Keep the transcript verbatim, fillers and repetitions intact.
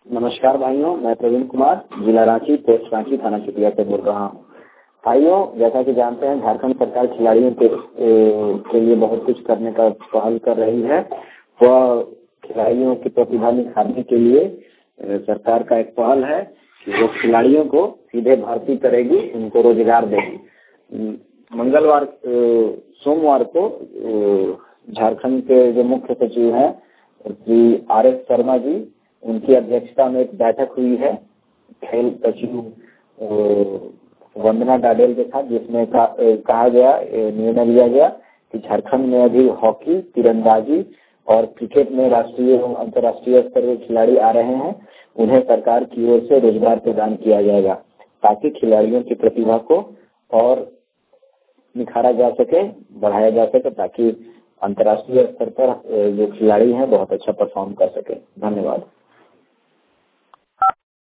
नमस्कार भाइयों, मैं प्रवीण कुमार, जिला रांची, पोस्ट रांची, थाना चुटिया से बोल रहा हूँ। भाइयों, जैसा कि जानते हैं, झारखंड सरकार खिलाड़ियों के, के लिए बहुत कुछ करने का पहल कर रही है। वह खिलाड़ियों की प्रतिभा निखारने के लिए सरकार का एक पहल है कि वो खिलाड़ियों को सीधे भर्ती करेगी, उनको रोजगार देगी। मंगलवार सोमवार को झारखंड के जो मुख्य सचिव हैं श्री आर एस शर्मा जी, उनकी अध्यक्षता में एक बैठक हुई है खेल सचिव वंदना डाडेल के साथ, जिसमें कहा गया, निर्णय लिया गया कि झारखंड में अभी हॉकी, तीरंदाजी और क्रिकेट में राष्ट्रीय एवं अंतर्राष्ट्रीय स्तर के खिलाड़ी आ रहे हैं। उन्हें सरकार की ओर से रोजगार प्रदान किया जाएगा ताकि खिलाड़ियों की प्रतिभा को और निखारा जा सके, बढ़ाया जा सके, ताकि अंतर्राष्ट्रीय स्तर पर जो खिलाड़ी हैं बहुत अच्छा परफॉर्म कर सके। धन्यवाद।